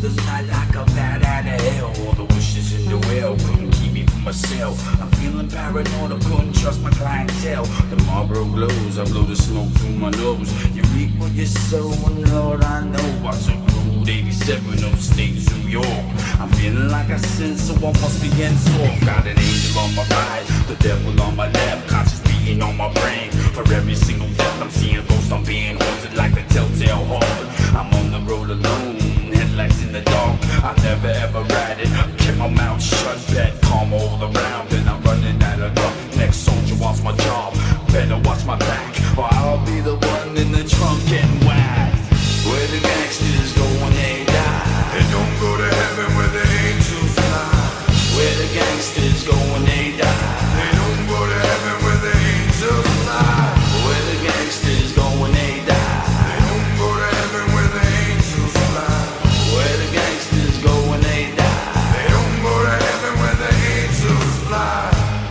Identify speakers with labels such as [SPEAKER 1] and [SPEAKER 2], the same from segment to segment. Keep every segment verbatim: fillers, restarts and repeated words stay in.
[SPEAKER 1] the night like a bat out of hell. All the wishes in the well couldn't keep me from myself. I'm feeling paranoid, I couldn't trust my clientele. The Marlboro glows, I blow the smoke through my nose. You reap what you sow, and Lord, I know I took Route eighty-seven, upstate New York. I'm feeling like I sin, so I must be henceforth. Got an angel on my right, the devil on my left, conscious being on my brain. For every single death I'm seeing ghosts, I'm being haunted like the telltale heart. I'm on the road alone, headlights in the dark. I never ever ride it, kept my mouth shut, bad calm all around, and I'm running out of luck. Next soldier wants my job, better watch my back, or I'll be the one in the trunk getting whacked. Where the gangsters go when they die,
[SPEAKER 2] they don't go to heaven where the angels fly.
[SPEAKER 1] Where the gangsters go when they die,
[SPEAKER 2] they don't go to heaven where the angels fly.
[SPEAKER 1] Where the gangsters go when they die,
[SPEAKER 2] they don't go to heaven where the angels fly.
[SPEAKER 1] Where the gangsters go when they die,
[SPEAKER 2] they don't go to heaven where the angels fly.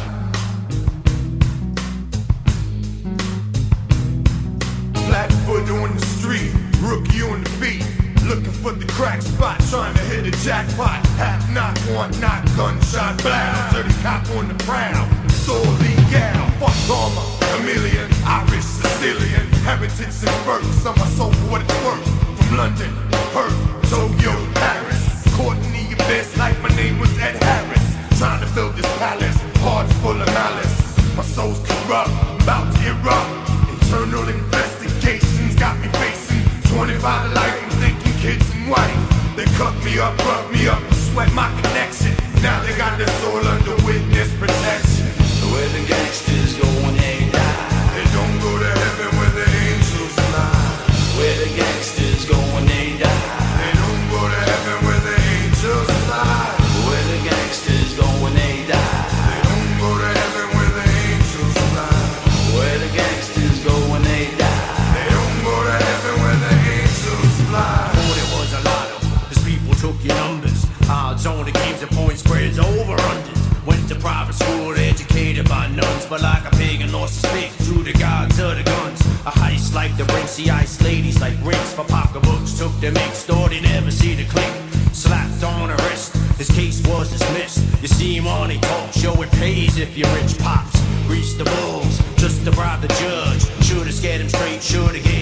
[SPEAKER 2] Flatfoot on the street, rookie on the beat, looking for the crack spot, trying to hit a jackpot. Half knock, one knock, gunshot blast. Dirty cop on the prowl, so legal. Fuck armor, chameleon, Irish, Sicilian, heritage and birth. Some my soul for what it's worth. From London, Perth, Tokyo, Paris, Courtney, your best life. My name was Ed Harris. Trying to build this palace, hearts full of malice. My soul's corrupt, about to erupt. Internal investigations got me facing twenty-five to life. I'm thinking kids and wife. They cut me up, rub me up, and sweat my connection. Now they got their soul under witness protection.
[SPEAKER 1] Where the gangsters go when they die,
[SPEAKER 2] they don't go to heaven where the angels fly.
[SPEAKER 1] Where the gangsters go when they die,
[SPEAKER 2] they don't go to heaven where the angels fly.
[SPEAKER 1] Where the gangsters go when they die,
[SPEAKER 2] they don't go to heaven where the angels fly.
[SPEAKER 1] Where the gangsters go when they die,
[SPEAKER 2] they don't go to heaven where the angels fly.
[SPEAKER 3] Oh, there was a lot of as people took your numbers. Odds on the games and point spreads over unders. Went to private school, educated by nuns, but like a pagan lost his faith to the gods of the guns. A heist like the Brinks, the ice ladies like rings for pocketbooks. Took the mix, thought they never see the click. Slapped on the wrist, his case was dismissed. You see him on a talk show, it pays if you're rich. Pops, grease the bulls, just to bribe the judge. Should've scared him straight, should've gave